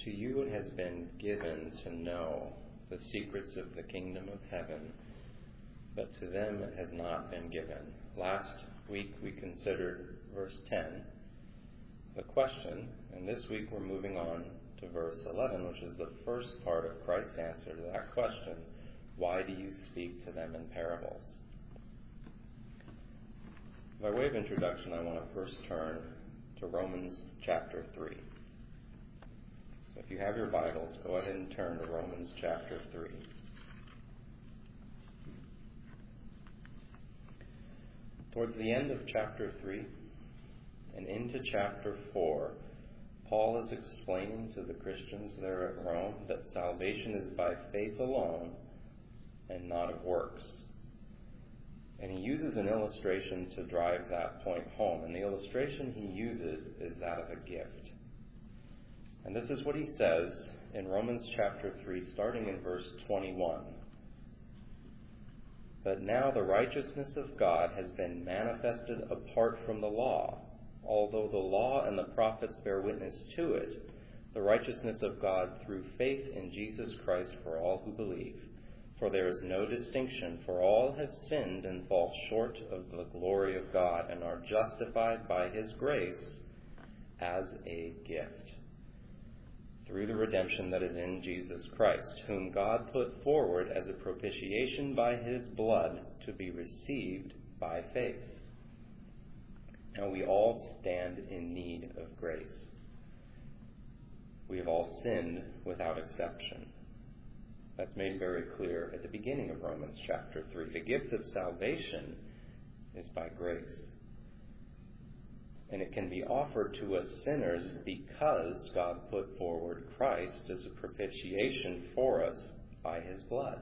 To you it has been given to know the secrets of the kingdom of heaven, but to them it has not been given. Last week we considered verse 10, the question, and this week we're moving on to verse 11, which is the first part of Christ's answer to that question, why do you speak to them in parables? By way of introduction, I want to first turn to Romans chapter 3. So if you have your Bibles, go ahead and turn to Romans chapter 3. Towards the end of chapter 3 and into chapter 4, Paul is explaining to the Christians there at Rome that salvation is by faith alone and not of works. And he uses an illustration to drive that point home. And the illustration he uses is that of a gift. And this is what he says in Romans chapter 3, starting in verse 21. But now the righteousness of God has been manifested apart from the law. Although the law and the prophets bear witness to it, the righteousness of God through faith in Jesus Christ for all who believe. For there is no distinction, for all have sinned and fall short of the glory of God and are justified by his grace as a gift, through the redemption that is in Jesus Christ, whom God put forward as a propitiation by his blood to be received by faith. Now we all stand in need of grace. We have all sinned without exception. That's made very clear at the beginning of Romans chapter 3. The gift of salvation is by grace. And it can be offered to us sinners because God put forward Christ as a propitiation for us by his blood.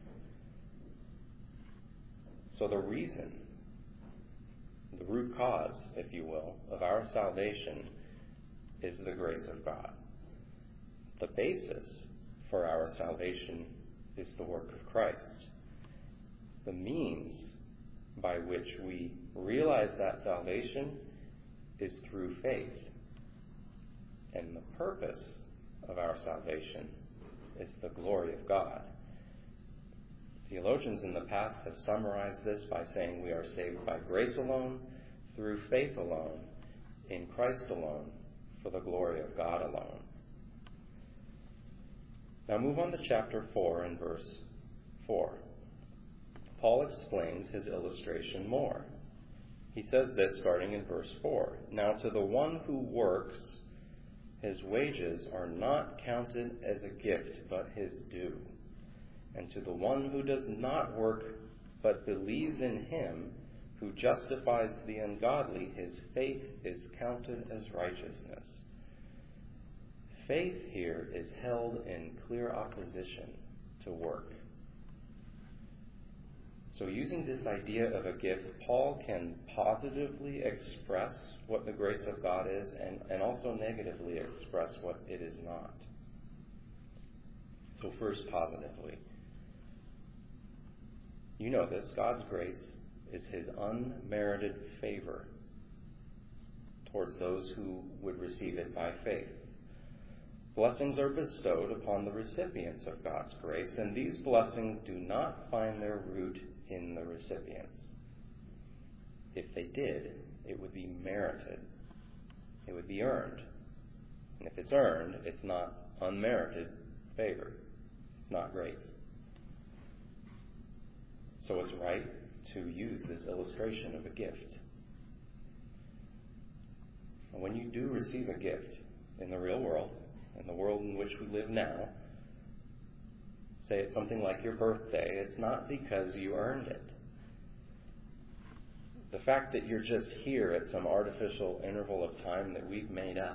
So the reason, the root cause, if you will, of our salvation is the grace of God. The basis for our salvation is the work of Christ. The means by which we realize that salvation is through faith. And the purpose of our salvation is the glory of God. Theologians in the past have summarized this by saying we are saved by grace alone, through faith alone, in Christ alone, for the glory of God alone. Now move on to chapter 4 and verse 4. Paul explains his illustration more. He says this starting in verse 4. Now to the one who works, his wages are not counted as a gift, but his due. And to the one who does not work, but believes in him who justifies the ungodly, his faith is counted as righteousness. Faith here is held in clear opposition to work. So using this idea of a gift, Paul can positively express what the grace of God is and also negatively express what it is not. So first, positively. You know this, God's grace is his unmerited favor towards those who would receive it by faith. Blessings are bestowed upon the recipients of God's grace, and these blessings do not find their root in the recipients. If they did, it would be merited. It would be earned. And if it's earned, it's not unmerited favor. It's not grace. So it's right to use this illustration of a gift. And when you do receive a gift in the real world, in the world in which we live now, say it's something like your birthday, it's not because you earned it. The fact that you're just here at some artificial interval of time that we've made up,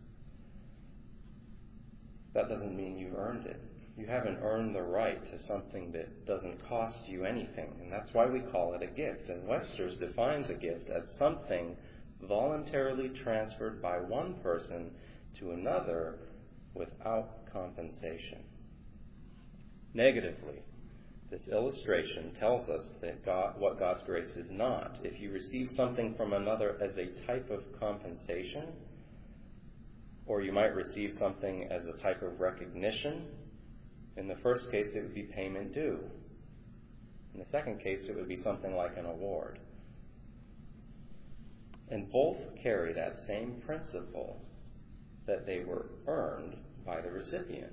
that doesn't mean you earned it. You haven't earned the right to something that doesn't cost you anything, and that's why we call it a gift. And Webster's defines a gift as something voluntarily transferred by one person to another without compensation. Negatively, this illustration tells us that what God's grace is not. If you receive something from another as a type of compensation, or you might receive something as a type of recognition. In the first case, it would be payment due. In the second case, it would be something like an award. And both carry that same principle, that they were earned by the recipient.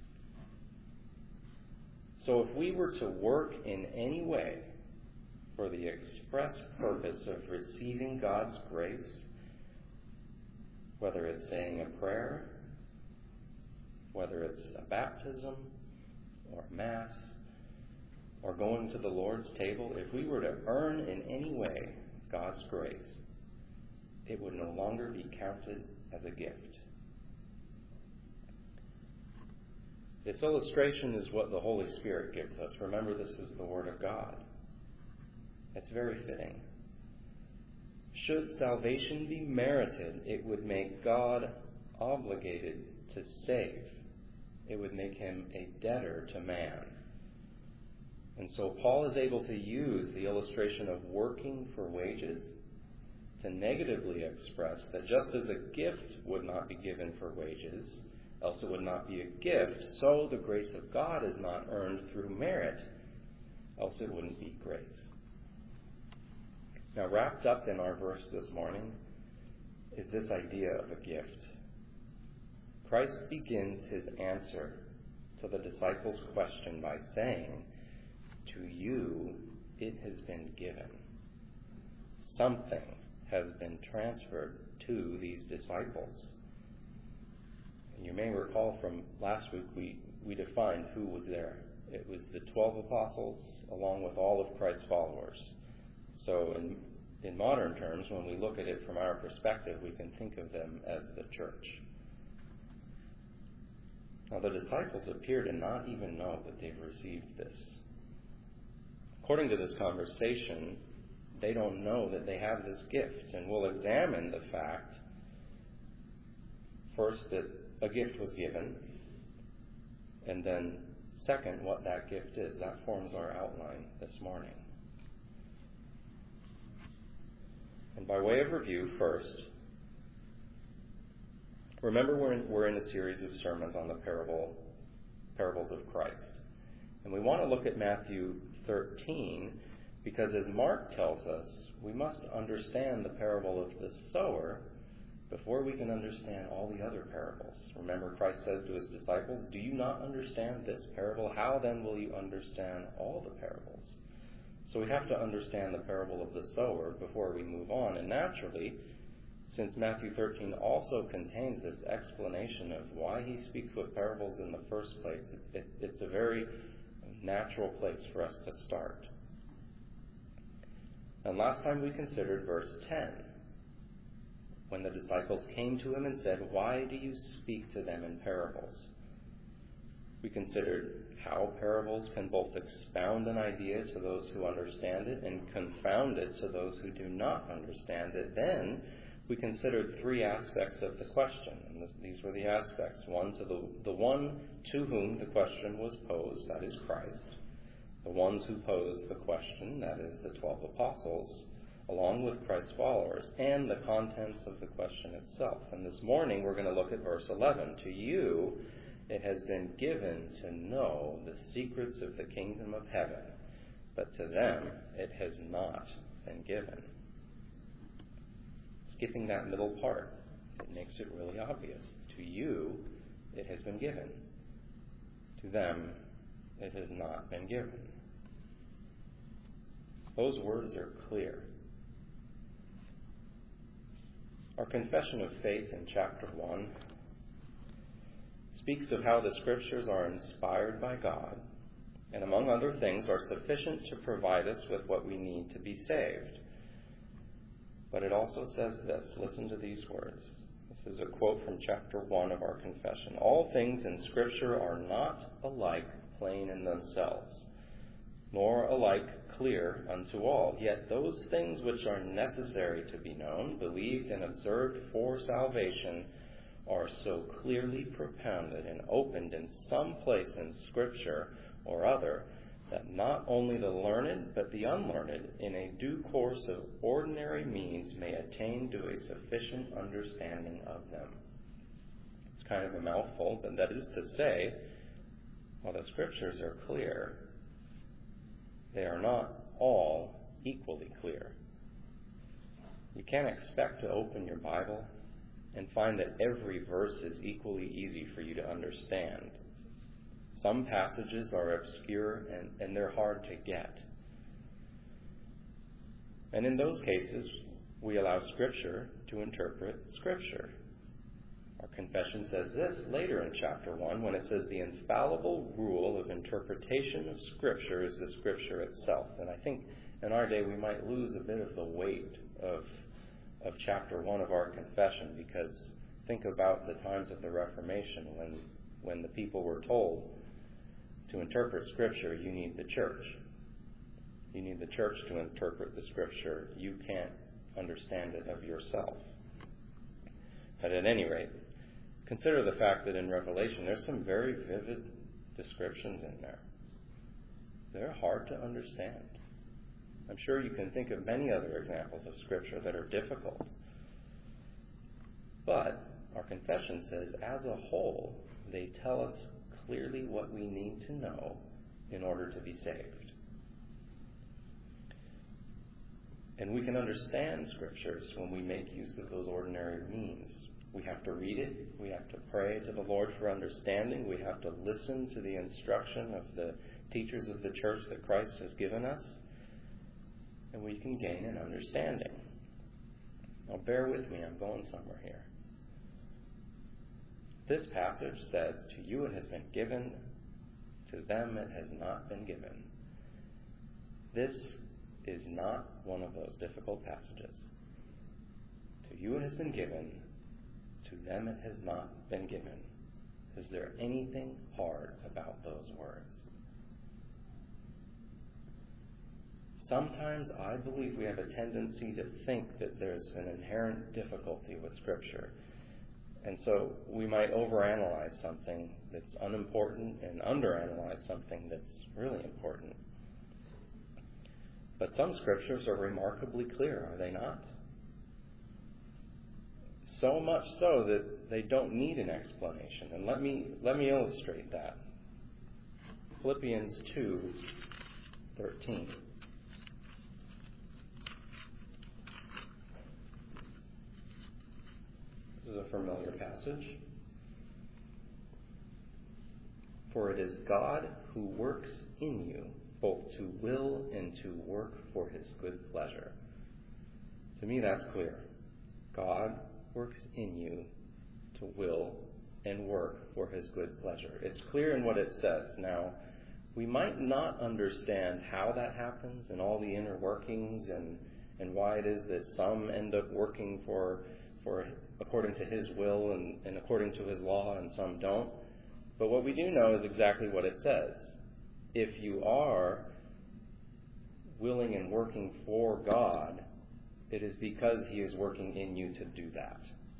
So if we were to work in any way for the express purpose of receiving God's grace, whether it's saying a prayer, whether it's a baptism or Mass, or going to the Lord's table, if we were to earn in any way God's grace, it would no longer be counted as a gift. This illustration is what the Holy Spirit gives us. Remember, this is the Word of God. It's very fitting. Should salvation be merited, it would make God obligated to save. It would make him a debtor to man. And so Paul is able to use the illustration of working for wages to negatively express that just as a gift would not be given for wages, else it would not be a gift, so the grace of God is not earned through merit, else it wouldn't be grace. Now, wrapped up in our verse this morning is this idea of a gift. Christ begins his answer to the disciples' question by saying, "To you it has been given." Something has been transferred to these disciples. And you may recall from last week we defined who was there. It was the 12 apostles along with all of Christ's followers. So in modern terms, when we look at it from our perspective, we can think of them as the church. Now, the disciples appear to not even know that they've received this. According to this conversation, they don't know that they have this gift, and we'll examine the fact, first, that a gift was given, and then, second, what that gift is. That forms our outline this morning. And by way of review, first, remember we're in a series of sermons on the parables of Christ. And we want to look at Matthew 13 because, as Mark tells us, we must understand the parable of the sower before we can understand all the other parables. Remember, Christ said to his disciples, "Do you not understand this parable? How then will you understand all the parables?" So we have to understand the parable of the sower before we move on. And naturally, since Matthew 13 also contains this explanation of why he speaks with parables in the first place, it's a very natural place for us to start. And last time we considered verse 10, when the disciples came to him and said, "Why do you speak to them in parables?" We considered how parables can both expound an idea to those who understand it and confound it to those who do not understand it. Then we considered three aspects of the question, and these were the aspects. One, to the one to whom the question was posed, that is Christ. The ones who posed the question, that is the 12 apostles, along with Christ's followers, and the contents of the question itself. And this morning we're going to look at verse 11. "To you it has been given to know the secrets of the kingdom of heaven, but to them it has not been given." Skipping that middle part, it makes it really obvious. To you it has been given. To them it has not been given. Those words are clear. Our confession of faith in chapter 1 speaks of how the Scriptures are inspired by God and, among other things, are sufficient to provide us with what we need to be saved. But it also says this. Listen to these words. This is a quote from chapter 1 of our confession. "All things in Scripture are not alike plain in themselves, nor alike clear unto all. Yet those things which are necessary to be known, believed, and observed for salvation are so clearly propounded and opened in some place in Scripture or other, that not only the learned but the unlearned in a due course of ordinary means may attain to a sufficient understanding of them." It's kind of a mouthful, but that is to say, while the Scriptures are clear, they are not all equally clear. You can't expect to open your Bible and find that every verse is equally easy for you to understand. Some passages are obscure and they're hard to get. And in those cases, we allow Scripture to interpret Scripture. Our confession says this later in chapter 1 when it says the infallible rule of interpretation of Scripture is the Scripture itself. And I think in our day we might lose a bit of the weight of chapter 1 of our confession, because think about the times of the Reformation when the people were told to interpret Scripture, you need the church. You need the church to interpret the Scripture. You can't understand it of yourself. But at any rate, consider the fact that in Revelation there's some very vivid descriptions in there. They're hard to understand. I'm sure you can think of many other examples of Scripture that are difficult. But our confession says, as a whole, they tell us clearly what we need to know in order to be saved. And we can understand Scriptures when we make use of those ordinary means. We have to read it. We have to pray to the Lord for understanding. We have to listen to the instruction of the teachers of the church that Christ has given us. And we can gain an understanding. Now bear with me, I'm going somewhere here. This passage says, to you it has been given, to them it has not been given. This is not one of those difficult passages. To you it has been given, to them it has not been given. Is there anything hard about those words? Sometimes I believe we have a tendency to think that there's an inherent difficulty with Scripture. And so we might overanalyze something that's unimportant and underanalyze something that's really important. But some Scriptures are remarkably clear, are they not? So much so that they don't need an explanation. And let me illustrate that. Philippians 2:13. This is a familiar passage. For it is God who works in you, both to will and to work for his good pleasure. To me, that's clear. God works in you to will and work for his good pleasure. It's clear in what it says. Now, we might not understand how that happens and all the inner workings and why it is that some end up working for according to his will and according to his law and some don't. But what we do know is exactly what it says. If you are willing and working for God, it is because he is working in you to do that.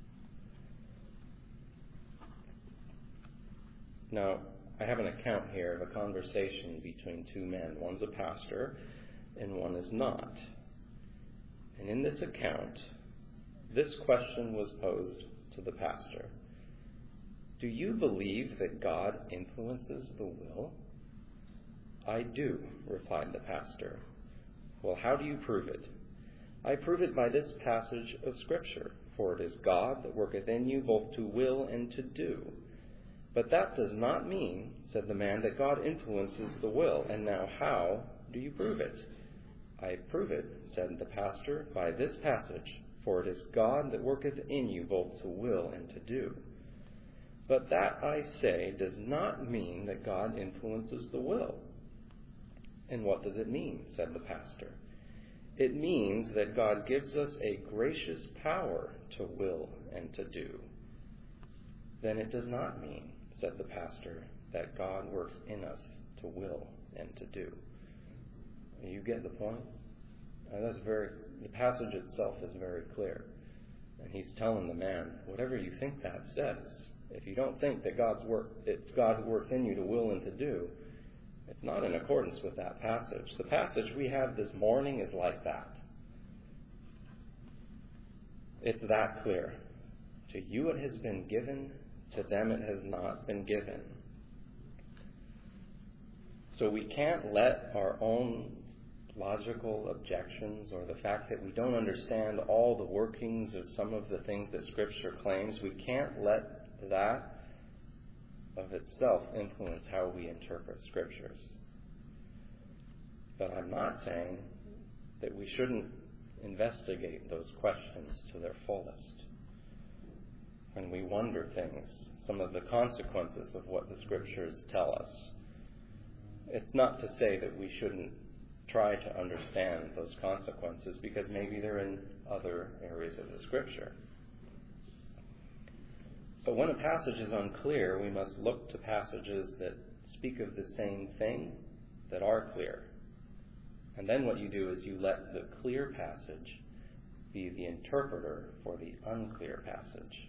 Now, I have an account here of a conversation between two men. One's a pastor and one is not. And in this account, this question was posed to the pastor. Do you believe that God influences the will? I do, replied the pastor. Well, how do you prove it? I prove it by this passage of Scripture. For it is God that worketh in you both to will and to do. But that does not mean, said the man, that God influences the will. And now how do you prove it? I prove it, said the pastor, by this passage. For it is God that worketh in you both to will and to do. But that, I say, does not mean that God influences the will. And what does it mean? Said the pastor. It means that God gives us a gracious power to will and to do. Then it does not mean, said the pastor, that God works in us to will and to do. You get the point? The passage itself is very clear. And he's telling the man, whatever you think that says, if you don't think that it's God who works in you to will and to do, it's not in accordance with that passage. The passage we have this morning is like that. It's that clear. To you it has been given, to them it has not been given. So we can't let our own logical objections or the fact that we don't understand all the workings of some of the things that Scripture claims, we can't let that of itself influence how we interpret Scriptures. But I'm not saying that we shouldn't investigate those questions to their fullest. When we wonder things, some of the consequences of what the Scriptures tell us, it's not to say that we shouldn't try to understand those consequences, because maybe they're in other areas of the Scripture. But when a passage is unclear, we must look to passages that speak of the same thing, that are clear. And then what you do is you let the clear passage be the interpreter for the unclear passage.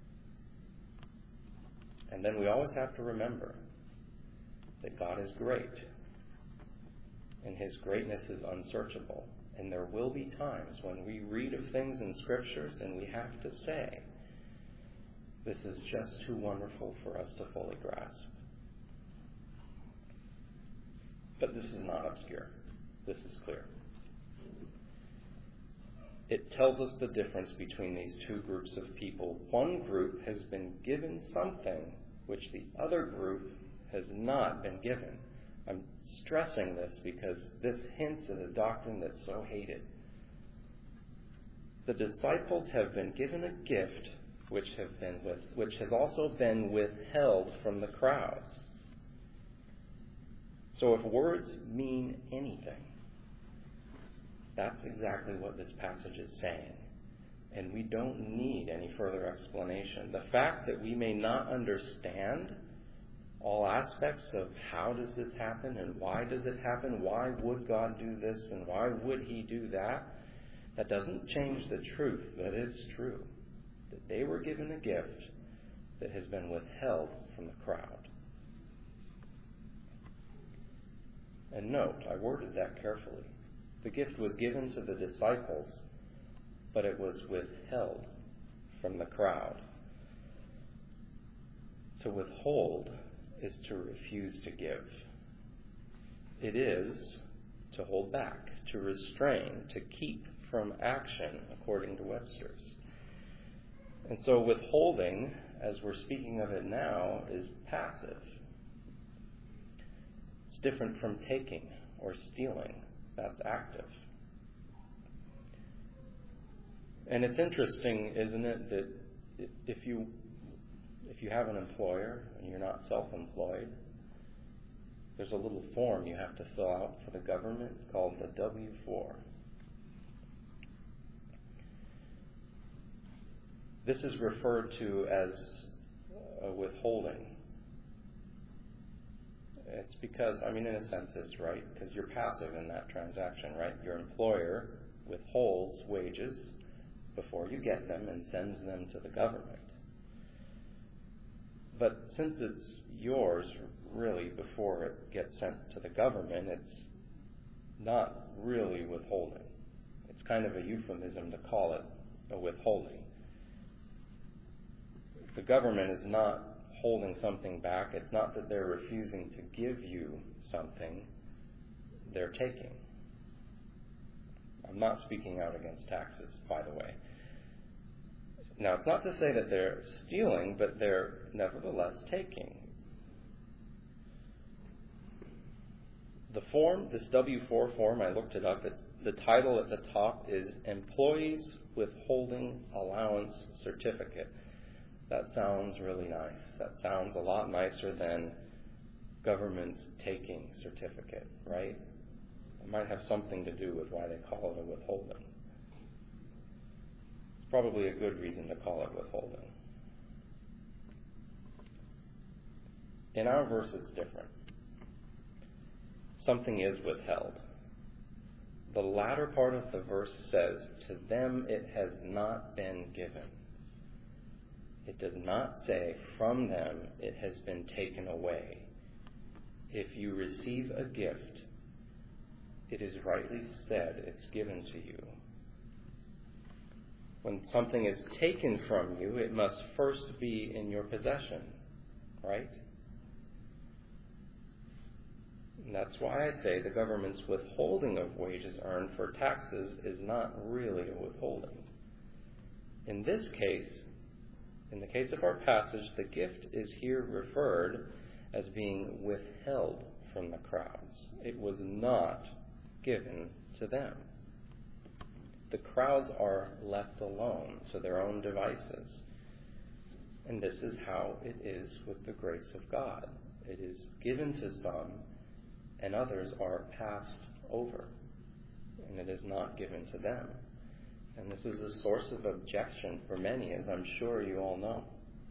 And then we always have to remember that God is great, and His greatness is unsearchable. And there will be times when we read of things in Scriptures and we have to say, this is just too wonderful for us to fully grasp. But this is not obscure. This is clear. It tells us the difference between these two groups of people. One group has been given something which the other group has not been given. I'm stressing this because this hints at a doctrine that's so hated. The disciples have been given a gift which has also been withheld from the crowds. So if words mean anything, that's exactly what this passage is saying. And we don't need any further explanation. The fact that we may not understand all aspects of how does this happen and why does it happen, why would God do this and why would He do that, that doesn't change the truth that it's true, that they were given a gift that has been withheld from the crowd. And note, I worded that carefully. The gift was given to the disciples, but it was withheld from the crowd. To withhold is to refuse to give. It is to hold back, to restrain, to keep from action, according to Webster's. And so withholding, as we're speaking of it now, is passive. It's different from taking or stealing. That's active. And it's interesting, isn't it, that if you have an employer and you're not self-employed, there's a little form you have to fill out for the government called the W-4. This is referred to as a withholding. It's because, in a sense it's right, because you're passive in that transaction, right? Your employer withholds wages before you get them and sends them to the government. But since it's yours, really, before it gets sent to the government, it's not really withholding. It's kind of a euphemism to call it a withholding. The government is not holding something back. It's not that they're refusing to give you something. They're taking. I'm not speaking out against taxes, by the way. Now, it's not to say that they're stealing, but they're nevertheless taking. The form, this W-4 form, I looked it up. The title at the top is Employees Withholding Allowance Certificate. That sounds really nice. That sounds a lot nicer than government's taking certificate, right? It might have something to do with why they call it a withholding. It's probably a good reason to call it withholding. In our verse, it's different. Something is withheld. The latter part of the verse says, to them it has not been given. It does not say, from them it has been taken away. If you receive a gift, it is rightly said it's given to you. When something is taken from you, it must first be in your possession, right? And that's why I say the government's withholding of wages earned for taxes is not really a withholding. In this case, in the case of our passage, the gift is here referred as being withheld from the crowds. It was not given to them. The crowds are left alone to their own devices. And this is how it is with the grace of God. It is given to some, and others are passed over, and it is not given to them. And this is a source of objection for many, as I'm sure you all know.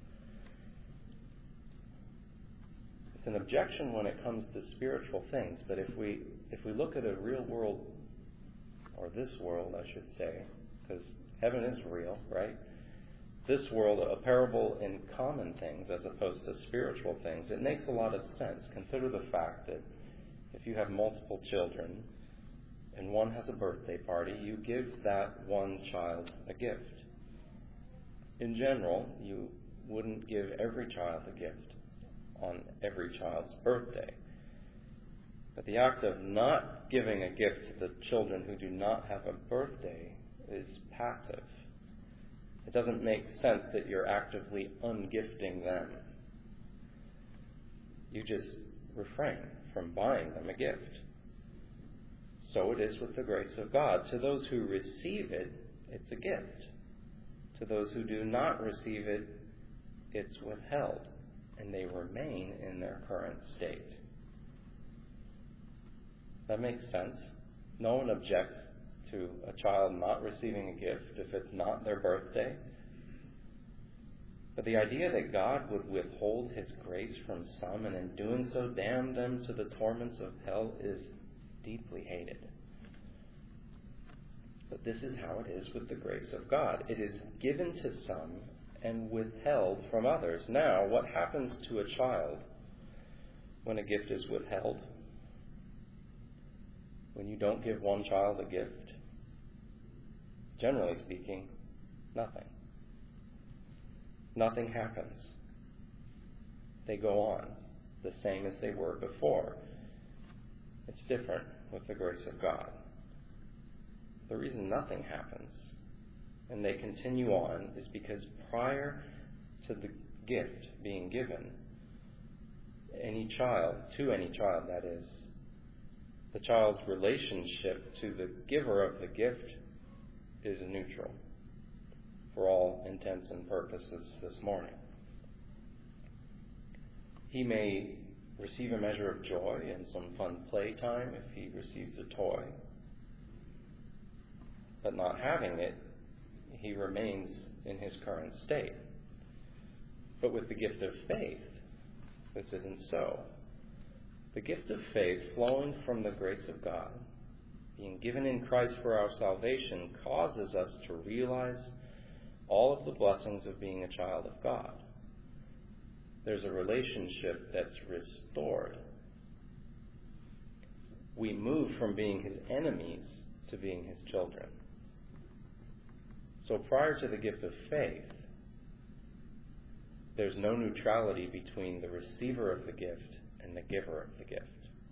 It's an objection when it comes to spiritual things, but if we look at a real world, or this world, I should say, because heaven is real, right? This world, a parable in common things as opposed to spiritual things, it makes a lot of sense. Consider the fact that if you have multiple children and one has a birthday party, you give that one child a gift. In general, you wouldn't give every child a gift on every child's birthday. But the act of not giving a gift to the children who do not have a birthday is passive. It doesn't make sense that you're actively ungifting them. You just refrain from buying them a gift. So it is with the grace of God. To those who receive it, it's a gift. To those who do not receive it, it's withheld, and they remain in their current state. That makes sense. No one objects to a child not receiving a gift if it's not their birthday. But the idea that God would withhold his grace from some and in doing so damn them to the torments of hell is deeply hated. But this is how it is with the grace of God. It is given to some and withheld from others. Now, what happens to a child when a gift is withheld? When you don't give one child a gift? Generally speaking, nothing. Nothing happens. They go on the same as they were before. It's different with the grace of God. The reason nothing happens and they continue on is because prior to the gift being given, to any child that is, the child's relationship to the giver of the gift is neutral for all intents and purposes this morning. He may receive a measure of joy and some fun playtime if he receives a toy, but not having it, he remains in his current state. But with the gift of faith, this isn't so. The gift of faith flowing from the grace of God, being given in Christ for our salvation, causes us to realize all of the blessings of being a child of God. There's a relationship that's restored. We move from being his enemies to being his children. So prior to the gift of faith, there's no neutrality between the receiver of the gift and the giver of the gift.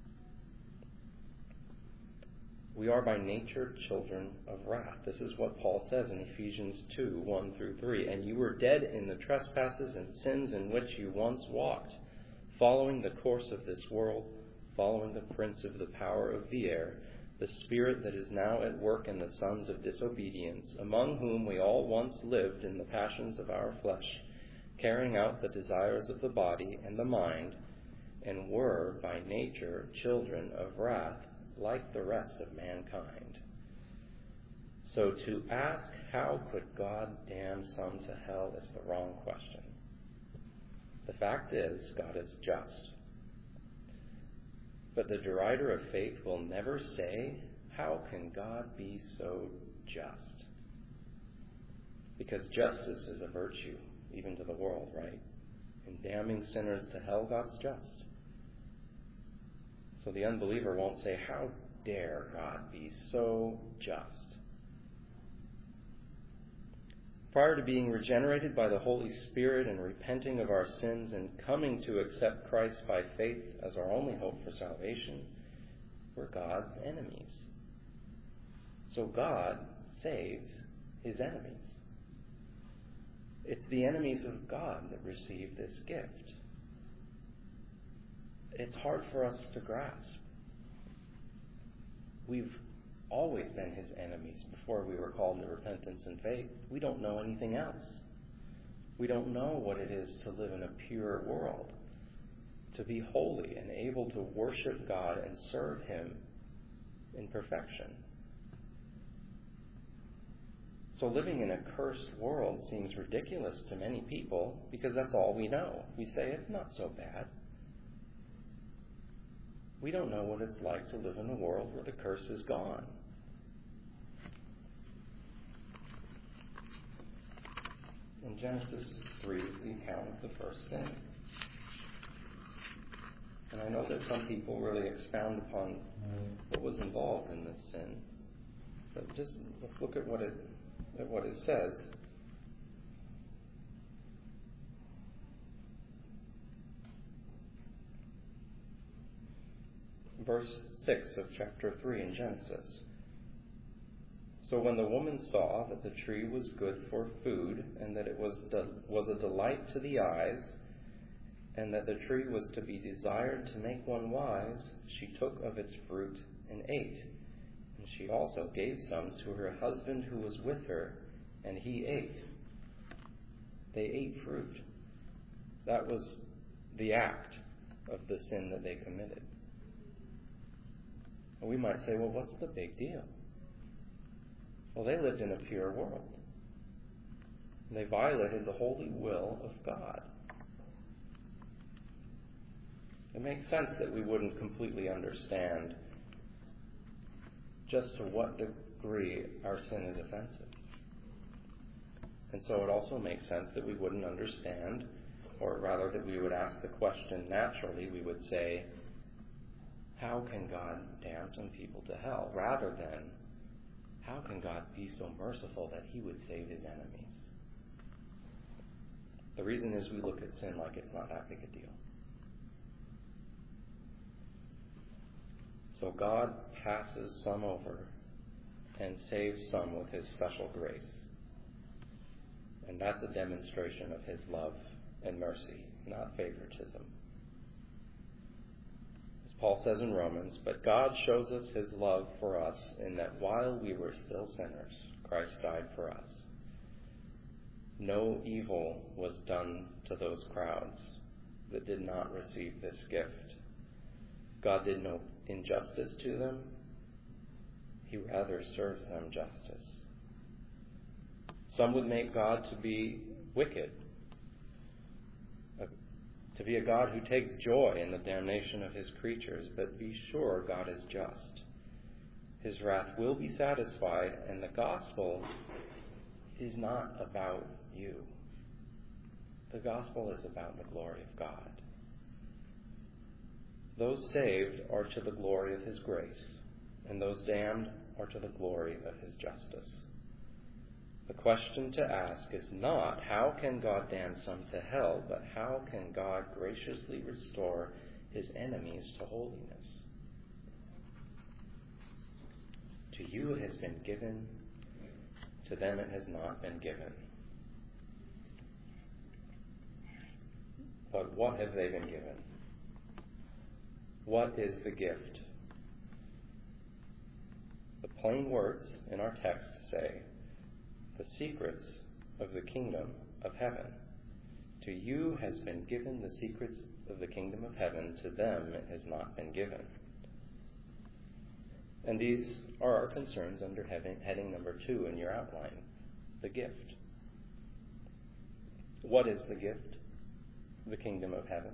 We are by nature children of wrath. This is what Paul says in Ephesians 2, 1 through 3. And you were dead in the trespasses and sins in which you once walked, following the course of this world, following the prince of the power of the air, the spirit that is now at work in the sons of disobedience, among whom we all once lived in the passions of our flesh, carrying out the desires of the body and the mind, and were by nature children of wrath, like the rest of mankind. So to ask how could God damn some to hell is the wrong question. The fact is, God is just. But the derider of faith will never say, how can God be so just? Because justice is a virtue, even to the world, right? In damning sinners to hell, God's just. So the unbeliever won't say, how dare God be so just? Prior to being regenerated by the Holy Spirit and repenting of our sins and coming to accept Christ by faith as our only hope for salvation, we're God's enemies. So God saves his enemies. It's the enemies of God that receive this gift. It's hard for us to grasp. We've always been his enemies before we were called to repentance and faith. We don't know anything else. We don't know what it is to live in a pure world, to be holy and able to worship God and serve him in perfection. So living in a cursed world seems ridiculous to many people because that's all we know. We say it's not so bad. We don't know what it's like to live in a world where the curse is gone. In Genesis 3 is the account of the first sin. And I know that some people really expound upon what was involved in this sin. But just let's look at what it says. Verse 6 of chapter 3 in Genesis. So when the woman saw that the tree was good for food, and that it was a delight to the eyes, and that the tree was to be desired to make one wise, she took of its fruit and ate. And she also gave some to her husband who was with her, and he ate. They ate fruit. That was the act of the sin that they committed. And we might say, well, what's the big deal? Well, they lived in a pure world. They violated the holy will of God. It makes sense that we wouldn't completely understand just to what degree our sin is offensive. And so it also makes sense that we wouldn't understand, or rather that we would ask the question naturally. We would say, how can God damn some people to hell? Rather than, how can God be so merciful that he would save his enemies? The reason is we look at sin like it's not that big a deal. So God passes some over and saves some with his special grace. And that's a demonstration of his love and mercy, not favoritism. As Paul says in Romans, but God shows us his love for us in that while we were still sinners, Christ died for us. No evil was done to those crowds that did not receive this gift. God did no injustice to them. He rather serves them justice. Some would make God to be wicked, to be a God who takes joy in the damnation of his creatures, but be sure God is just. His wrath will be satisfied, and the gospel is not about you. The gospel is about the glory of God. Those saved are to the glory of his grace, and those damned are to the glory of his justice. The question to ask is not, how can God damn some to hell, but how can God graciously restore his enemies to holiness? To you it has been given, to them it has not been given. But what have they been given? What is the gift? The plain words in our text say, the secrets of the kingdom of heaven. To you has been given the secrets of the kingdom of heaven. To them it has not been given. And these are our concerns under heading number 2 in your outline, the gift. What is the gift? The kingdom of heaven.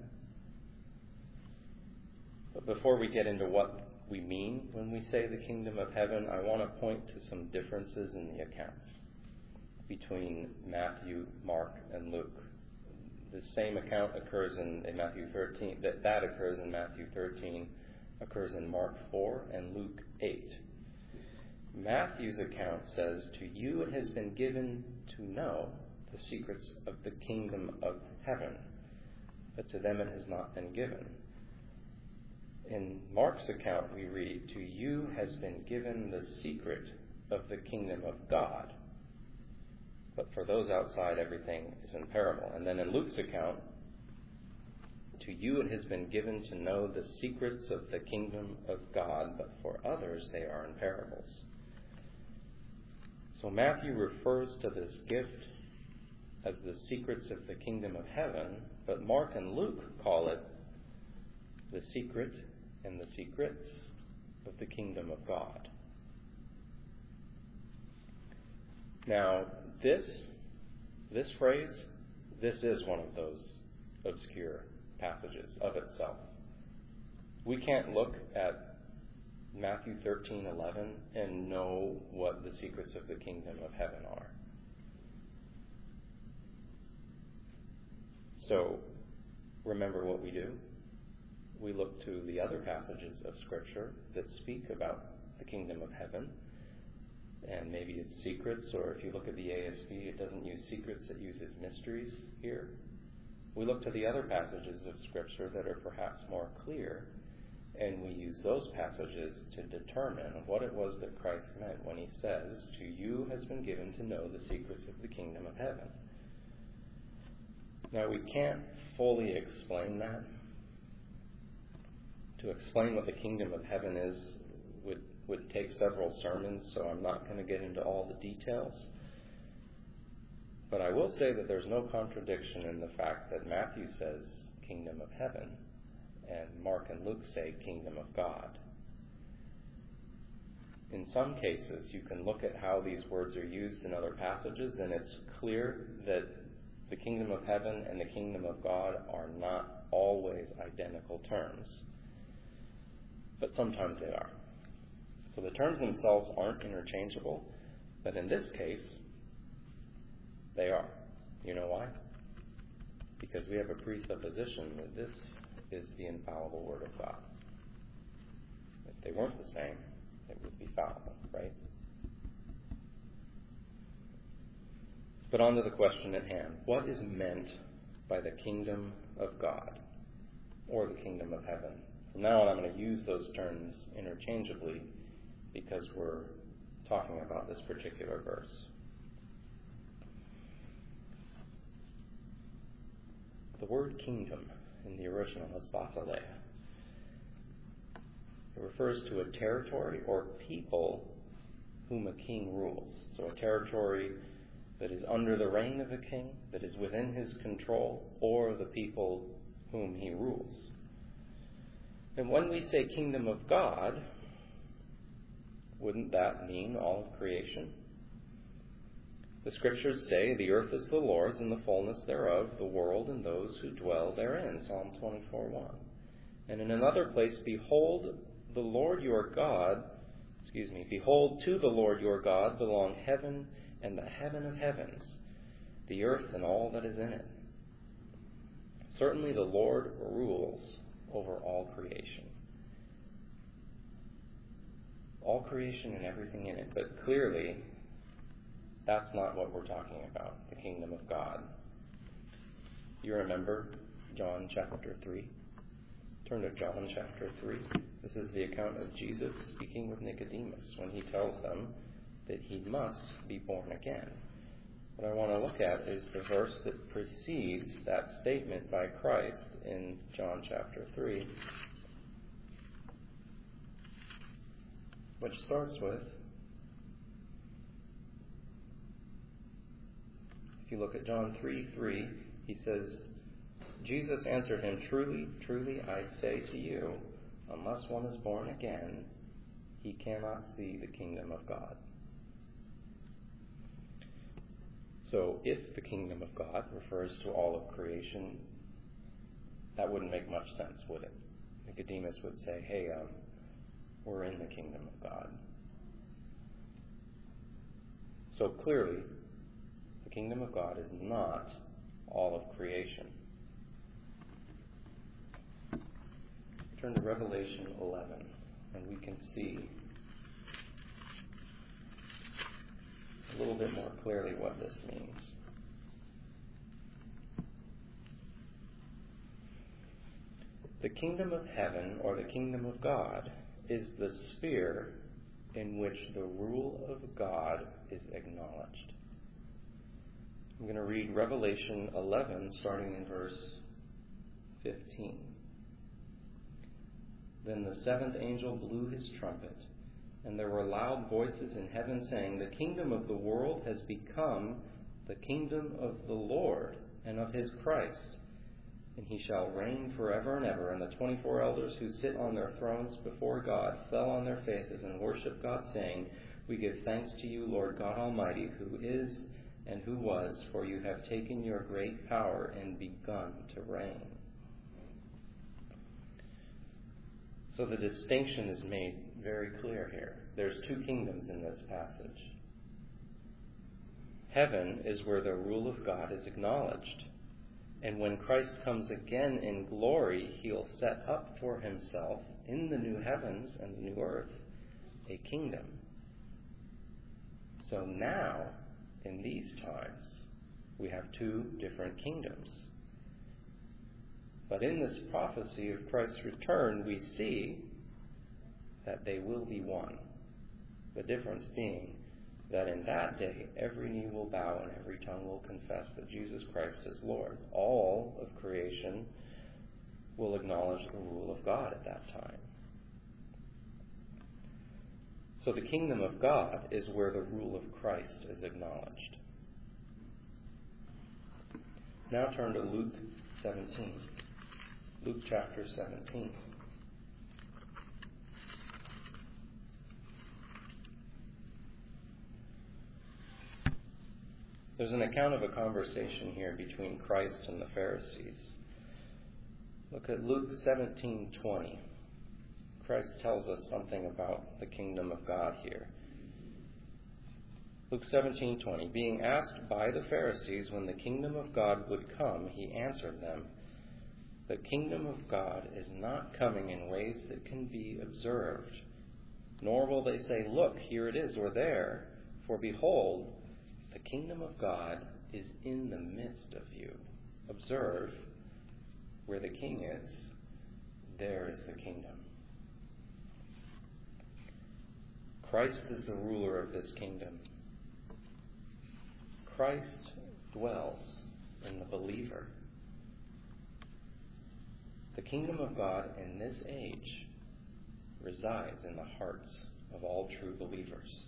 But before we get into what we mean when we say the kingdom of heaven, I want to point to some differences in the accounts between Matthew, Mark, and Luke. The same account occurs in Matthew 13, that occurs in Matthew 13, occurs in Mark 4 and Luke 8. Matthew's account says, to you it has been given to know the secrets of the kingdom of heaven, but to them it has not been given. In Mark's account we read, to you has been given the secret of the kingdom of God, but for those outside everything is in parable. And then in Luke's account, to you it has been given to know the secrets of the kingdom of God, but for others they are in parables. So Matthew refers to this gift as the secrets of the kingdom of heaven, but Mark and Luke call it the secret and the secrets of the kingdom of God. Now, this phrase, this is one of those obscure passages of itself. We can't look at Matthew 13:11 and know what the secrets of the kingdom of heaven are. So, remember what we do. We look to the other passages of Scripture that speak about the kingdom of heaven, and maybe it's secrets, or if you look at the ASV, it doesn't use secrets, it uses mysteries here. We look to the other passages of Scripture that are perhaps more clear, and we use those passages to determine what it was that Christ meant when he says, to you has been given to know the secrets of the kingdom of heaven. Now, we can't fully explain that. To explain what the kingdom of heaven is would take several sermons, so I'm not going to get into all the details. But I will say that there's no contradiction in the fact that Matthew says kingdom of heaven, and Mark and Luke say kingdom of God. In some cases, you can look at how these words are used in other passages, and it's clear that the kingdom of heaven and the kingdom of God are not always identical terms, but sometimes they are. So the terms themselves aren't interchangeable, but in this case, they are. You know why? Because we have a presupposition that this is the infallible Word of God. If they weren't the same, it would be fallible, right? But on to the question at hand. What is meant by the kingdom of God, or the kingdom of heaven? From now on, I'm going to use those terms interchangeably because we're talking about this particular verse. The word kingdom in the original is basileia. It refers to a territory or people whom a king rules. So a territory that is under the reign of a king, that is within his control, or the people whom he rules. And when we say kingdom of God, wouldn't that mean all of creation? The Scriptures say, the earth is the Lord's and the fullness thereof, the world and those who dwell therein, Psalm 24:1. And in another place, behold, to the Lord your God belong heaven and the heaven of heavens, the earth and all that is in it. Certainly the Lord rules over all creation. All creation and everything in it, but clearly that's not what we're talking about, the kingdom of God. You remember John chapter 3? Turn to John chapter 3. This is the account of Jesus speaking with Nicodemus when he tells them that he must be born again. What I want to look at is the verse that precedes that statement by Christ in John chapter 3, which starts with, if you look at John 3:3, he says, Jesus answered him, truly, truly, I say to you, unless one is born again, he cannot see the kingdom of God. So if the kingdom of God refers to all of creation, that wouldn't make much sense, would it? Nicodemus would say, hey, we're in the kingdom of God. So clearly, the kingdom of God is not all of creation. Turn to Revelation 11, and we can see a little bit more clearly what this means. The kingdom of heaven, or the kingdom of God, is the sphere in which the rule of God is acknowledged. I'm going to read Revelation 11, starting in verse 15. Then the seventh angel blew his trumpet, and there were loud voices in heaven saying, "The kingdom of the world has become the kingdom of the Lord and of his Christ, and he shall reign forever and ever." And the 24 elders who sit on their thrones before God fell on their faces and worshiped God, saying, "We give thanks to you, Lord God Almighty, who is and who was, for you have taken your great power and begun to reign." So the distinction is made very clear here. There's two kingdoms in this passage. Heaven is where the rule of God is acknowledged. And when Christ comes again in glory, he'll set up for himself in the new heavens and the new earth a kingdom. So now, in these times, we have two different kingdoms. But in this prophecy of Christ's return, we see that they will be one. The difference being that in that day, every knee will bow and every tongue will confess that Jesus Christ is Lord. All of creation will acknowledge the rule of God at that time. So the kingdom of God is where the rule of Christ is acknowledged. Now turn to Luke 17. Luke chapter 17. There's an account of a conversation here between Christ and the Pharisees. Look at Luke 17:20. Christ tells us something about the kingdom of God here. Luke 17:20. Being asked by the Pharisees when the kingdom of God would come, he answered them, "The kingdom of God is not coming in ways that can be observed, nor will they say, 'Look, here it is,' or 'there,' for behold, the kingdom of God is in the midst of you. Observe, where the king is, there is the kingdom." Christ is the ruler of this kingdom. Christ dwells in the believer. The kingdom of God in this age resides in the hearts of all true believers.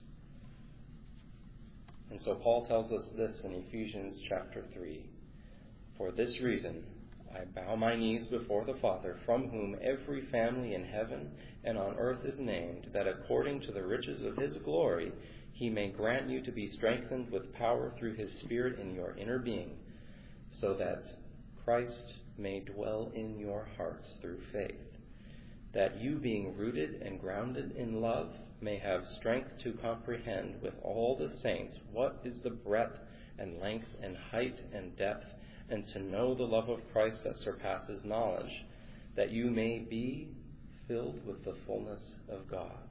And so Paul tells us this in Ephesians chapter 3. "For this reason I bow my knees before the Father, from whom every family in heaven and on earth is named, that according to the riches of his glory he may grant you to be strengthened with power through his Spirit in your inner being, so that Christ may dwell in your hearts through faith, that you, being rooted and grounded in love, may have strength to comprehend with all the saints what is the breadth and length and height and depth, and to know the love of Christ that surpasses knowledge, that you may be filled with the fullness of God."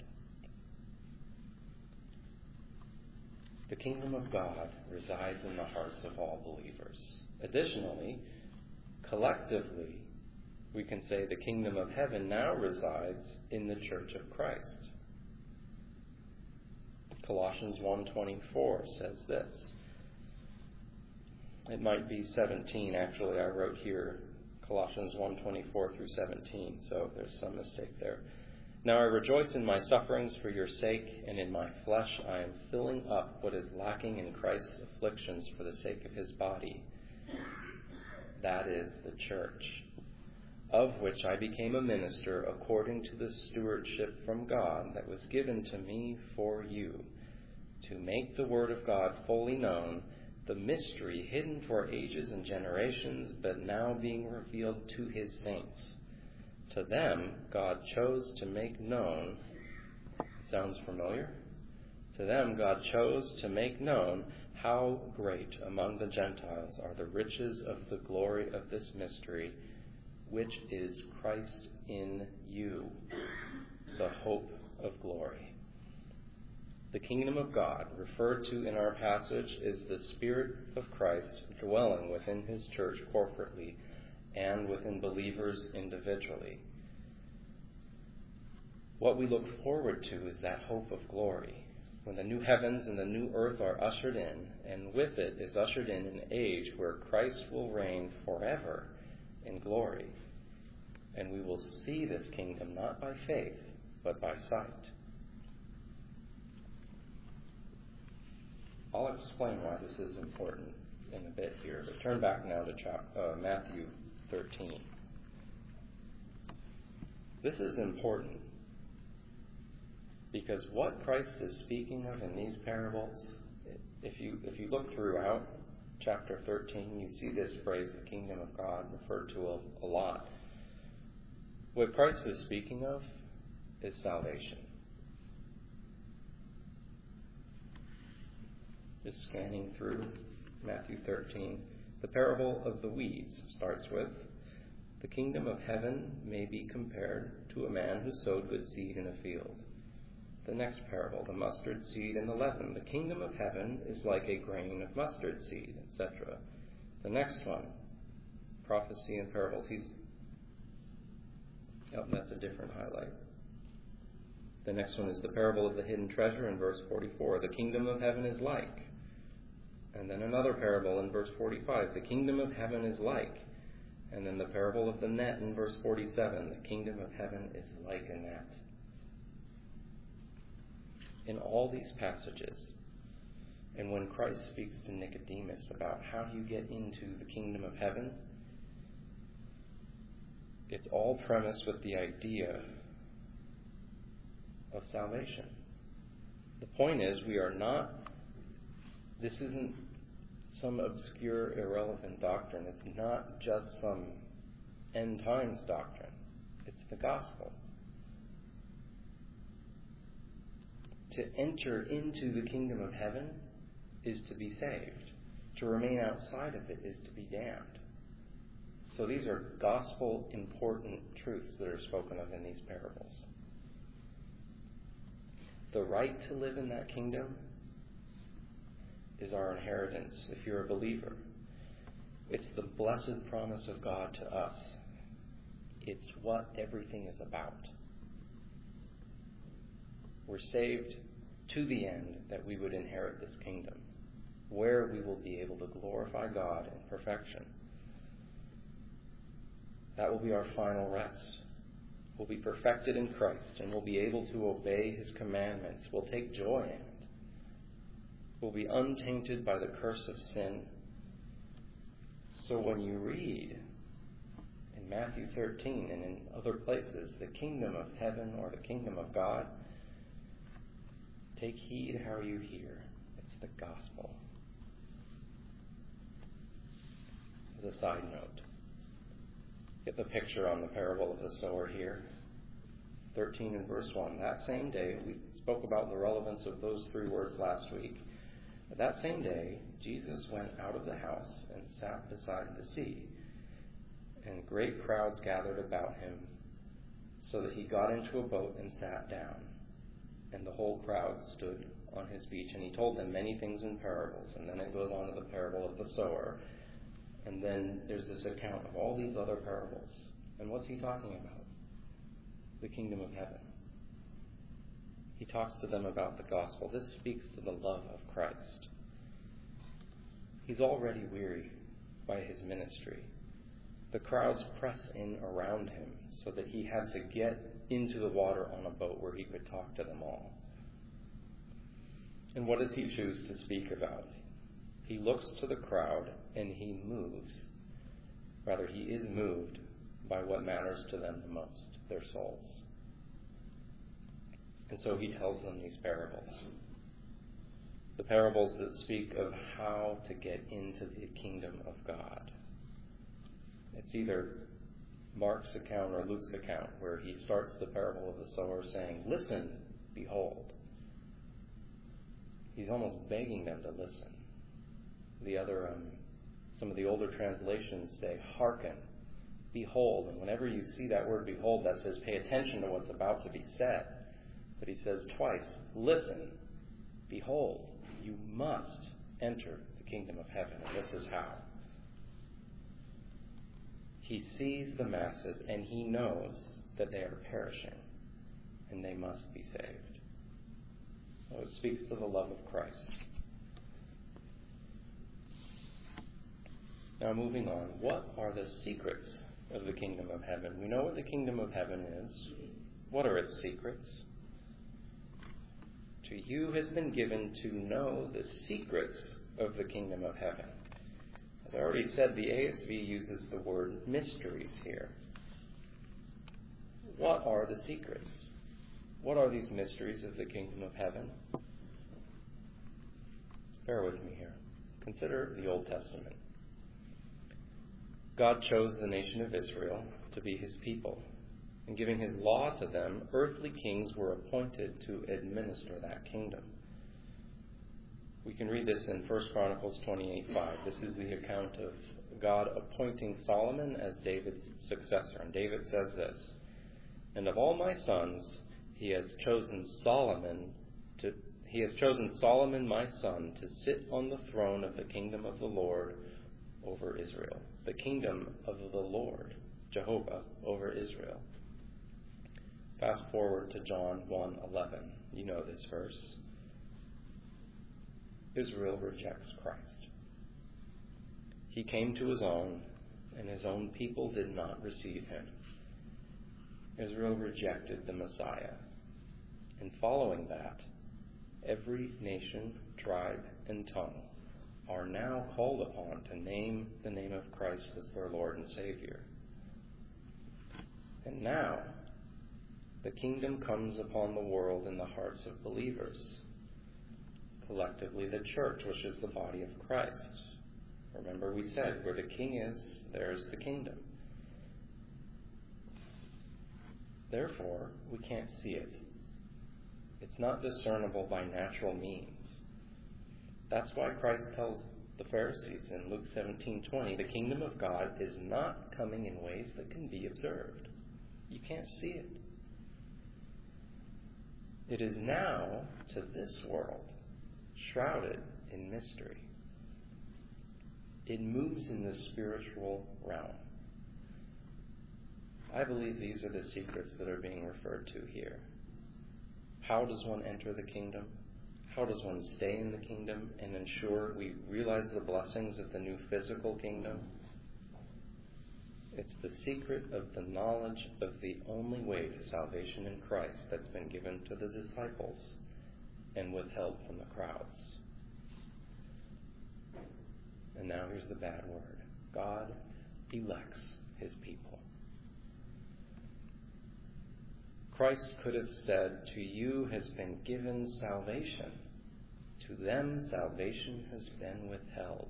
The kingdom of God resides in the hearts of all believers. Additionally, collectively, we can say the kingdom of heaven now resides in the church of Christ. Colossians 1:24 says this. It might be 17, actually. I wrote here Colossians 1:24 through 17, so there's some mistake there. "Now I rejoice in my sufferings for your sake, and in my flesh I am filling up what is lacking in Christ's afflictions for the sake of his body. That is the church, of which I became a minister according to the stewardship from God that was given to me for you, to make the word of God fully known, the mystery hidden for ages and generations, but now being revealed to his saints. To them God chose to make known," sounds familiar? "To them God chose to make known how great among the Gentiles are the riches of the glory of this mystery, which is Christ in you, the hope of glory." The kingdom of God, referred to in our passage, is the Spirit of Christ dwelling within his church corporately and within believers individually. What we look forward to is that hope of glory, when the new heavens and the new earth are ushered in, and with it is ushered in an age where Christ will reign forever in glory. And we will see this kingdom not by faith, but by sight. I'll explain why this is important in a bit here, but turn back now to Matthew 13. This is important because what Christ is speaking of in these parables, if you look throughout chapter 13, you see this phrase, the kingdom of God, referred to a lot. What Christ is speaking of is salvation. Just scanning through Matthew 13. The parable of the weeds starts with, the kingdom of heaven may be compared to a man who sowed good seed in a field. The next parable, the mustard seed and the leaven. The kingdom of heaven is like a grain of mustard seed, etc. The next one, prophecy and parables. That's a different highlight. The next one is the parable of the hidden treasure in verse 44. The kingdom of heaven is like. And then another parable in verse 45. The kingdom of heaven is like. And then the parable of the net in verse 47. The kingdom of heaven is like a net. In all these passages, and when Christ speaks to Nicodemus about how you get into the kingdom of heaven, it's all premised with the idea of salvation. The point is, this isn't some obscure, irrelevant doctrine. It's not just some end times doctrine. It's the gospel. To enter into the kingdom of heaven is to be saved. To remain outside of it is to be damned. So these are gospel important truths that are spoken of in these parables. The right to live in that kingdom is our inheritance if you're a believer. It's the blessed promise of God to us. It's what everything is about. We're saved to the end that we would inherit this kingdom, where we will be able to glorify God in perfection. That will be our final rest. We'll be perfected in Christ, and we'll be able to obey his commandments. We'll take joy in it. We'll be untainted by the curse of sin. So when you read in Matthew 13 and in other places, the kingdom of heaven or the kingdom of God, take heed how you hear. It's the gospel. As a side note, get the picture on the parable of the sower here. 13 and verse 1. That same day, we spoke about the relevance of those three words last week. But that same day, Jesus went out of the house and sat beside the sea. And great crowds gathered about him, so that he got into a boat and sat down. And the whole crowd stood on his beach, and he told them many things in parables. And then it goes on to the parable of the sower. And then there's this account of all these other parables. And what's he talking about? The kingdom of heaven. He talks to them about the gospel. This speaks to the love of Christ. He's already weary by his ministry. The crowds press in around him so that he had to get into the water on a boat where he could talk to them all. And what does he choose to speak about? He looks to the crowd and he moves. Rather, he is moved by what matters to them the most, their souls. And so he tells them these parables. The parables that speak of how to get into the kingdom of God. It's either Mark's account or Luke's account where he starts the parable of the sower saying, listen, behold. He's almost begging them to listen. The other, some of the older translations say, hearken, behold. And whenever you see that word behold, that says pay attention to what's about to be said. But he says twice, listen, Behold, you must enter the kingdom of heaven, and this is how. He sees the masses, and he knows that they are perishing, and they must be saved. So it speaks to the love of Christ. Now moving on, what are the secrets of the kingdom of heaven? We know what the kingdom of heaven is. What are its secrets? To you has been given to know the secrets of the kingdom of heaven. As I already said, the ASV uses the word mysteries here. What are the secrets? What are these mysteries of the kingdom of heaven? Bear with me here. Consider the Old Testament. God chose the nation of Israel to be his people. And giving his law to them, earthly kings were appointed to administer that kingdom. We can read this in 1 Chronicles 28:5. This is the account of God appointing Solomon as David's successor. And David says this, "And of all my sons, he has chosen Solomon my son to sit on the throne of the kingdom of the Lord over Israel." The kingdom of the Lord, Jehovah, over Israel. Fast forward to John 1:11. You know this verse. Israel rejects Christ. He came to his own, and his own people did not receive him. Israel rejected the Messiah. And following that, every nation, tribe, and tongue are now called upon to name the name of Christ as their Lord and Savior. And now, the kingdom comes upon the world in the hearts of believers. Collectively, the church, which is the body of Christ. Remember, we said, where the king is, there is the kingdom. Therefore, we can't see it. It's not discernible by natural means. That's why Christ tells the Pharisees in Luke 17:20, the kingdom of God is not coming in ways that can be observed. You can't see it. It is now, to this world, shrouded in mystery. It moves in the spiritual realm. I believe these are the secrets that are being referred to here. How does one enter the kingdom? How does one stay in the kingdom and ensure we realize the blessings of the new physical kingdom? It's the secret of the knowledge of the only way to salvation in Christ that's been given to the disciples and withheld from the crowds. And now here's the bad word. God elects his people. Christ could have said, "To you has been given salvation. To them salvation has been withheld."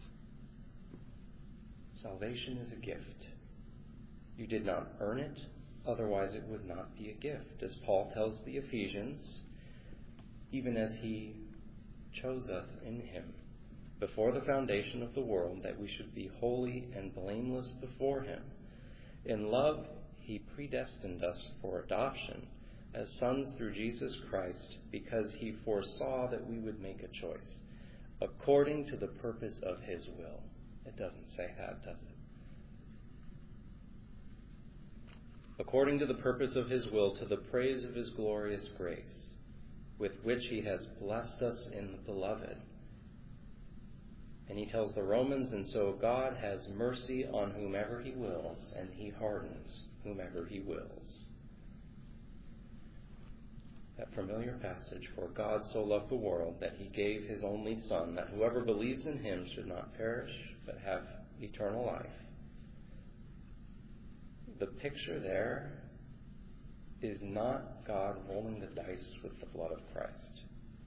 Salvation is a gift. You did not earn it, otherwise it would not be a gift. As Paul tells the Ephesians, even as he chose us in him before the foundation of the world, that we should be holy and blameless before him. In love, he predestined us for adoption as sons through Jesus Christ, because he foresaw that we would make a choice according to the purpose of his will. It doesn't say that, does it? According to the purpose of his will, to the praise of his glorious grace, with which he has blessed us in the beloved. And he tells the Romans, and so God has mercy on whomever he wills, and he hardens whomever he wills. That familiar passage, for God so loved the world that he gave his only Son, that whoever believes in him should not perish, but have eternal life. The picture there is not God rolling the dice with the blood of Christ.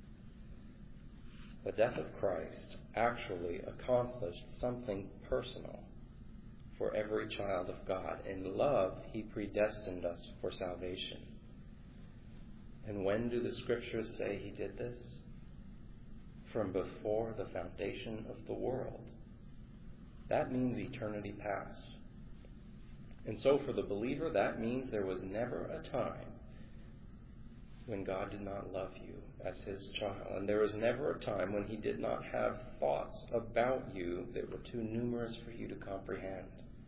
The death of Christ actually accomplished something personal for every child of God. In love, he predestined us for salvation. And when do the scriptures say he did this? From before the foundation of the world. That means eternity past. And so for the believer, that means there was never a time when God did not love you as his child. And there was never a time when he did not have thoughts about you that were too numerous for you to comprehend.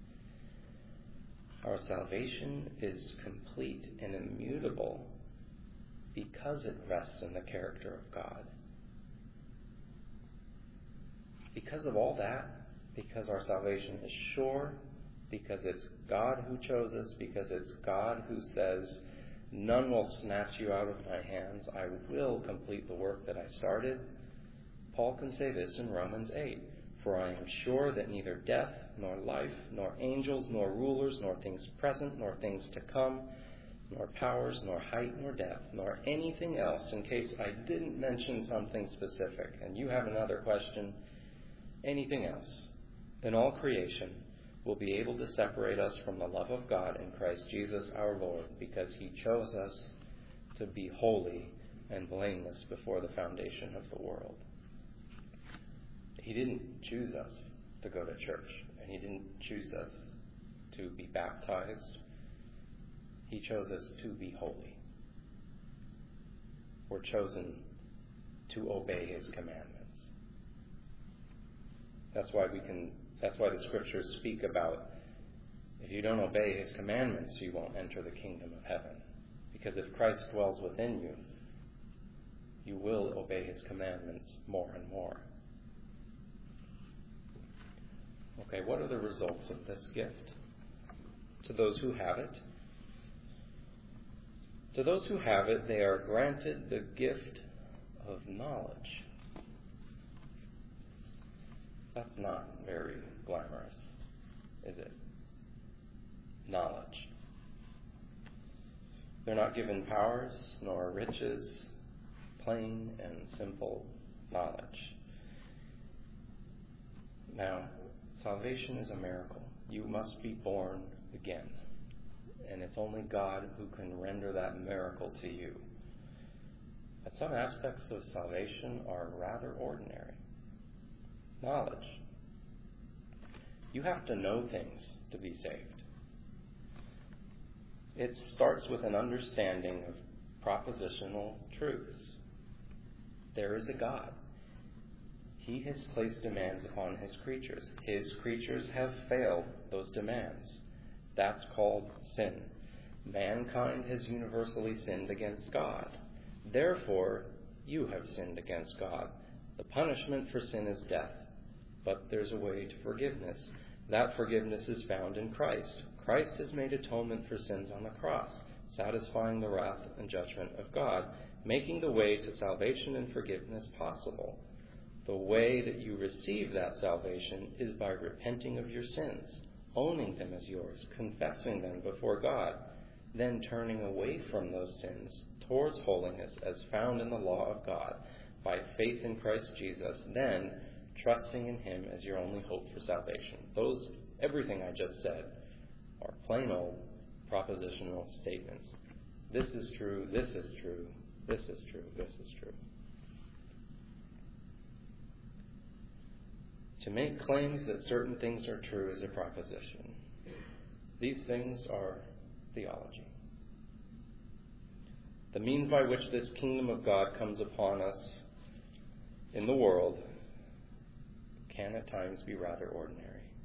Our salvation is complete and immutable because it rests in the character of God. Because of all that, because our salvation is sure, because it's God who chose us, because it's God who says, none will snatch you out of my hands, I will complete the work that I started, Paul can say this in Romans 8. For I am sure that neither death, nor life, nor angels, nor rulers, nor things present, nor things to come, nor powers, nor height, nor depth, nor anything else, in case I didn't mention something specific, and you have another question, anything else in all creation will be able to separate us from the love of God in Christ Jesus our Lord, because he chose us to be holy and blameless before the foundation of the world. He didn't choose us to go to church, and he didn't choose us to be baptized. He chose us to be holy. We're chosen to obey his commandments. That's why the scriptures speak about, if you don't obey his commandments, you won't enter the kingdom of heaven. Because if Christ dwells within you, you will obey his commandments more and more. Okay, what are the results of this gift? To those who have it, they are granted the gift of knowledge. That's not very glamorous, is it? Knowledge. They're not given powers nor riches, plain and simple knowledge. Now, salvation is a miracle. You must be born again. And it's only God who can render that miracle to you. But some aspects of salvation are rather ordinary. Knowledge. You have to know things to be saved. It starts with an understanding of propositional truths. There is a God. He has placed demands upon his creatures. His creatures have failed those demands. That's called sin. Mankind has universally sinned against God. Therefore, you have sinned against God. The punishment for sin is death. But there's a way to forgiveness. That forgiveness is found in Christ. Christ has made atonement for sins on the cross, satisfying the wrath and judgment of God, making the way to salvation and forgiveness possible. The way that you receive that salvation is by repenting of your sins, owning them as yours, confessing them before God, then turning away from those sins towards holiness as found in the law of God by faith in Christ Jesus, then trusting in him as your only hope for salvation. Everything I just said are plain old propositional statements. This is true, this is true, this is true, this is true. To make claims that certain things are true is a proposition. These things are theology. The means by which this kingdom of God comes upon us in the world can at times be rather ordinary.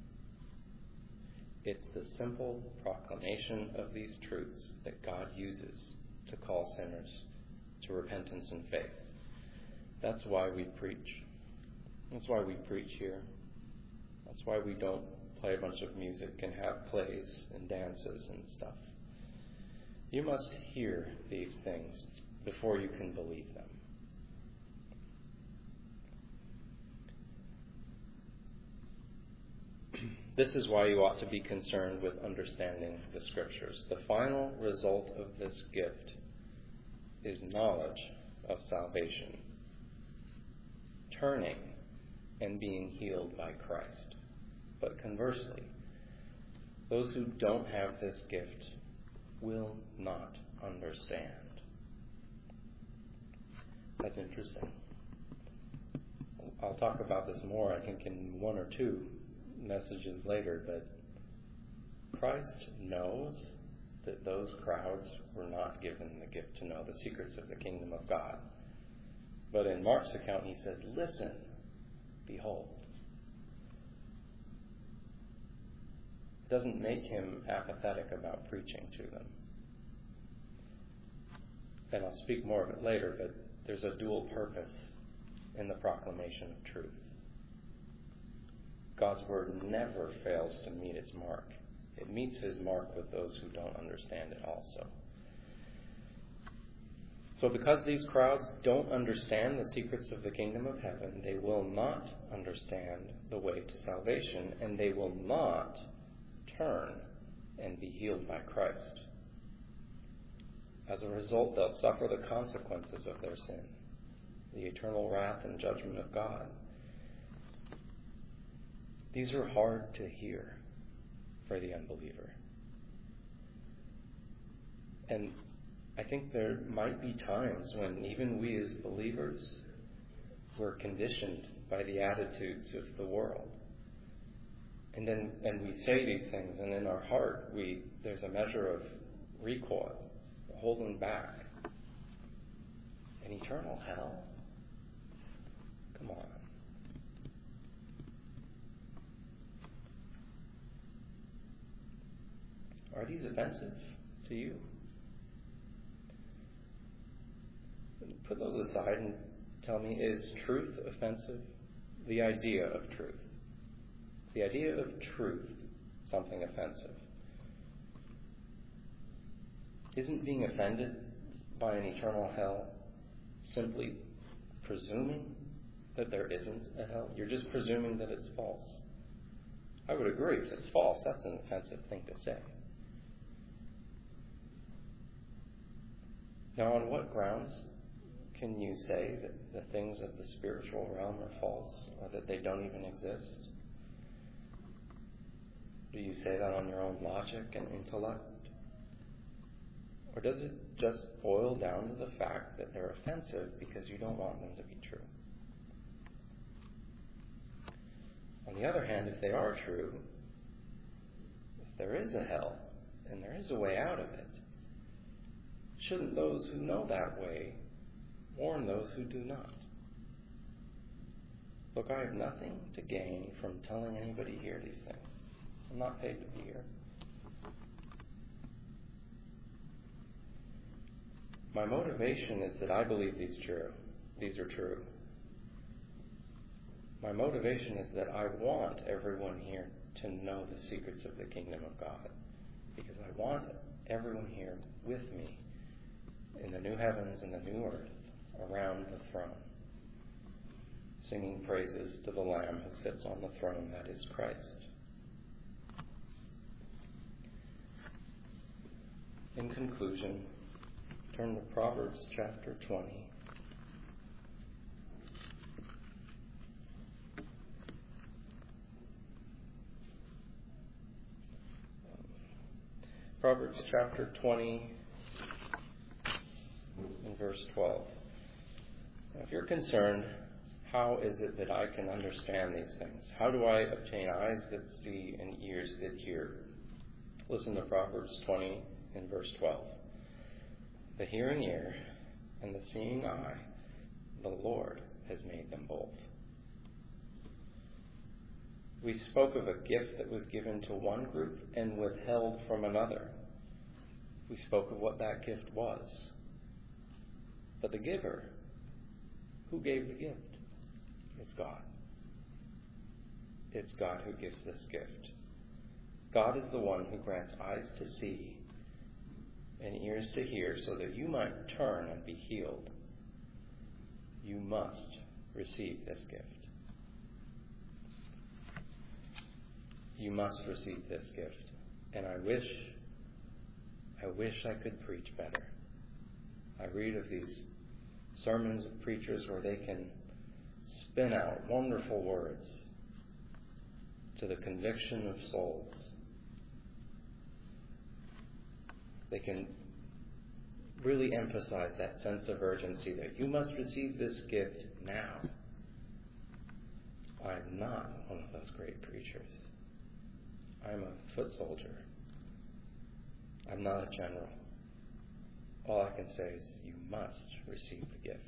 It's the simple proclamation of these truths that God uses to call sinners to repentance and faith. That's why we preach. That's why we preach here. That's why we don't play a bunch of music and have plays and dances and stuff. You must hear these things before you can believe them. This is why you ought to be concerned with understanding the Scriptures. The final result of this gift is knowledge of salvation, turning and being healed by Christ. But conversely, those who don't have this gift will not understand. That's interesting. I'll talk about this more, I think, in one or two messages later, but Christ knows that those crowds were not given the gift to know the secrets of the kingdom of God. But in Mark's account, he says, listen, behold. It doesn't make him apathetic about preaching to them. And I'll speak more of it later, but there's a dual purpose in the proclamation of truth. God's word never fails to meet its mark. It meets his mark with those who don't understand it also. So because these crowds don't understand the secrets of the kingdom of heaven, they will not understand the way to salvation, and they will not turn and be healed by Christ. As a result, they'll suffer the consequences of their sin, the eternal wrath and judgment of God. These are hard to hear for the unbeliever. And I think there might be times when even we as believers were conditioned by the attitudes of the world. And we say these things, and in our heart there's a measure of recoil, holding back. An eternal hell? Come on. Are these offensive to you? Put those aside and tell me, is truth offensive? The idea of truth. The idea of truth something offensive? Isn't being offended by an eternal hell simply presuming that there isn't a hell? You're just presuming that it's false. I would agree, if it's false, that's an offensive thing to say. Now, on what grounds can you say that the things of the spiritual realm are false, or that they don't even exist? Do you say that on your own logic and intellect? Or does it just boil down to the fact that they're offensive because you don't want them to be true? On the other hand, if they are true, if there is a hell and there is a way out of it, shouldn't those who know that way warn those who do not? Look, I have nothing to gain from telling anybody here these things. I'm not paid to be here. My motivation is that I believe these are true. My motivation is that I want everyone here to know the secrets of the kingdom of God, because I want everyone here with me in the new heavens and the new earth around the throne, singing praises to the Lamb who sits on the throne, that is Christ. In conclusion, turn to Proverbs chapter 20. Proverbs chapter 20 and verse 12. Now, if you're concerned, how is it that I can understand these things? How do I obtain eyes that see and ears that hear? Listen to Proverbs 20 and verse 12. The hearing ear and the seeing eye, the Lord has made them both. We spoke of a gift that was given to one group and withheld from another. We spoke of what that gift was. But the giver, who gave the gift? It's God. It's God who gives this gift. God is the one who grants eyes to see and ears to hear so that you might turn and be healed. You must receive this gift. You must receive this gift. And I wish I could preach better. I read of these sermons of preachers where they can spin out wonderful words to the conviction of souls. They can really emphasize that sense of urgency that you must receive this gift now. I'm not one of those great preachers. I'm a foot soldier. I'm not a general. All I can say is you must receive the gift.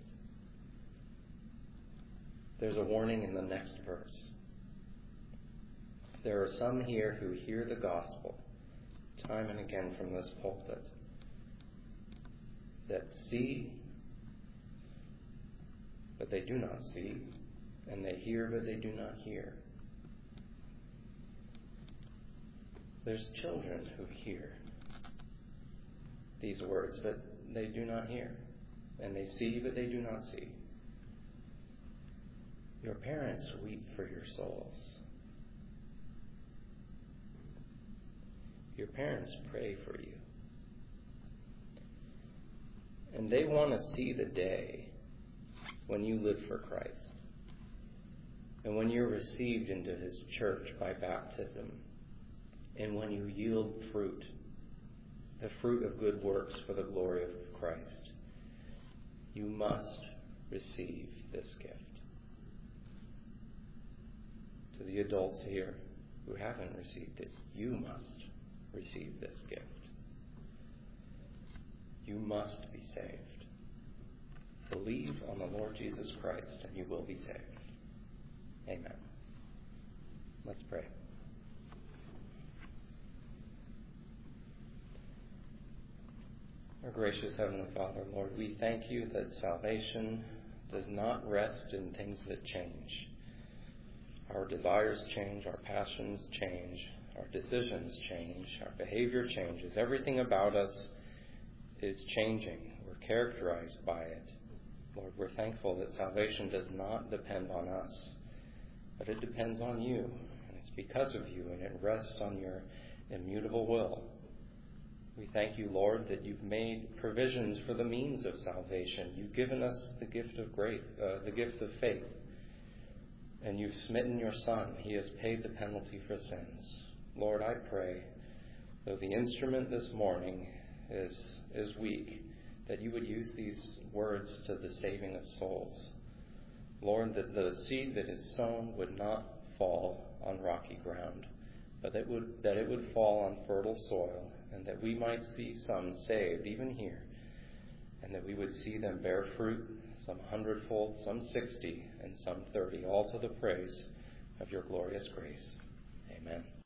There's a warning in the next verse. There are some here who hear the gospel time and again from this pulpit that see, but they do not see, and they hear, but they do not hear. There's children who hear these words, but they do not hear, and they see, but they do not see. Your parents weep for your souls. Your parents pray for you. And they want to see the day when you live for Christ, and when you're received into His church by baptism, and when you yield fruit, the fruit of good works for the glory of Christ. You must receive this gift. To the adults here who haven't received it, you must receive this gift. You must be saved. Believe on the Lord Jesus Christ and you will be saved. Amen. Let's pray. Our gracious Heavenly Father, Lord, we thank you that salvation does not rest in things that change. Our desires change, our passions change, our decisions change, our behavior changes. Everything about us is changing. We're characterized by it. Lord, we're thankful that salvation does not depend on us, but it depends on you. And it's because of you, and it rests on your immutable will. We thank you, Lord, that you've made provisions for the means of salvation. You've given us the gift of the gift of faith. And you've smitten your Son. He has paid the penalty for sins. Lord, I pray, though the instrument this morning is weak, that you would use these words to the saving of souls. Lord, that the seed that is sown would not fall on rocky ground, but that it would fall on fertile soil, and that we might see some saved, even here, and that we would see them bear fruit, some 100-fold, some 60, and some 30, all to the praise of your glorious grace. Amen.